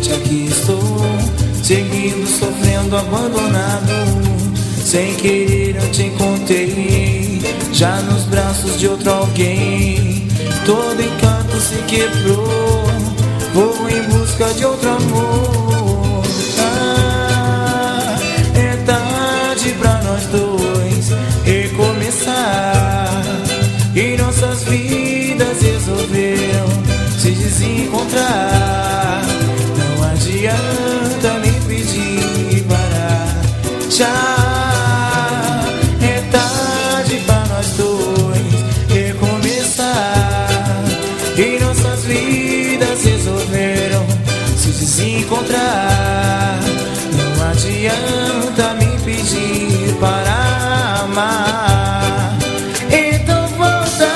novamente aqui estou, seguindo, sofrendo, abandonado. Sem querer eu te encontrei, já nos braços de outro alguém. Todo encanto se quebrou, vou em busca de outro amor. É tarde pra nós dois recomeçar, e nossas vidas resolveram se desencontrar. Não adianta me pedir para já. É tarde pra nós dois recomeçar, e nossas vidas resolveram se desencontrar. Não adianta me pedir para amar. Então volta,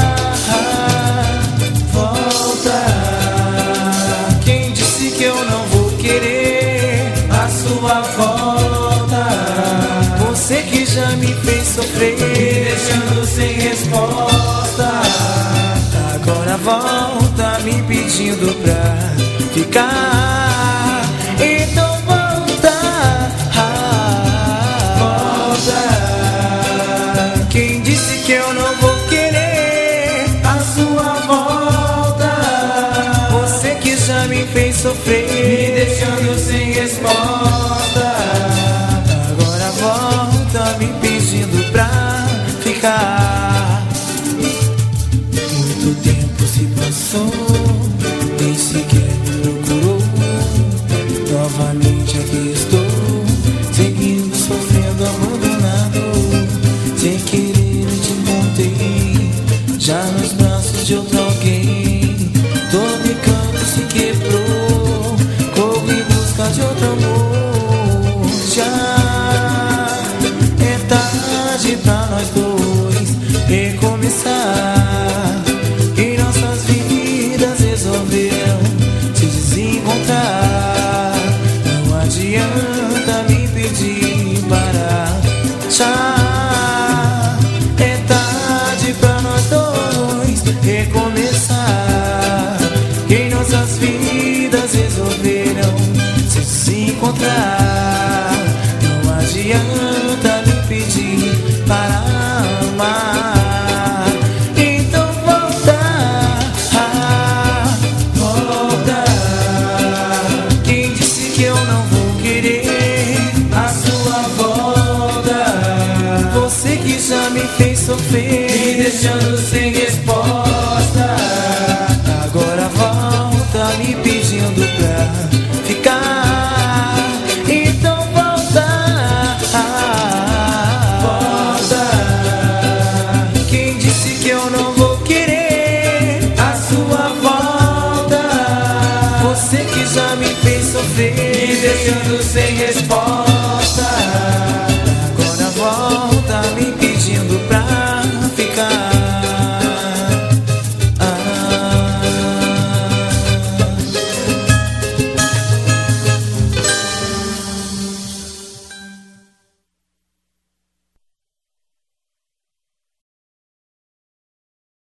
volta. Quem disse que eu não vou querer a sua volta? Você que já me fez sofrer, me deixando sem resposta. Agora volta me pedindo pra ficar. Então volta, volta. Quem disse que eu não vou querer a sua volta? Você que já me fez sofrer, me deixando sem resposta. Agora volta me pedindo pra ficar. Muito tempo se passou, nem sequer me procurou. Novamente aqui estou, seguindo, sofrendo, abandonado. Sem querer eu te encontrei, já nos braços de outro alguém. Todo encanto se quebrou, corro em busca de outro amor. Já é tarde pra nós dois recomeçar, e nossas vidas resolveram se desencontrar. Não adianta me pedir para já. É tarde pra nós dois recomeçar, e nossas vidas resolveram se desencontrar. Não adianta me pedir para amar. Então volta, volta. Quem disse que eu não vou querer a sua volta? Você que já me fez sofrer, me deixando sem resposta. Agora volta me pedindo pra ficar. Então volta, volta. Quem disse que eu não vou querer a sua volta? Você que já me fez sofrer, me deixando sem resposta.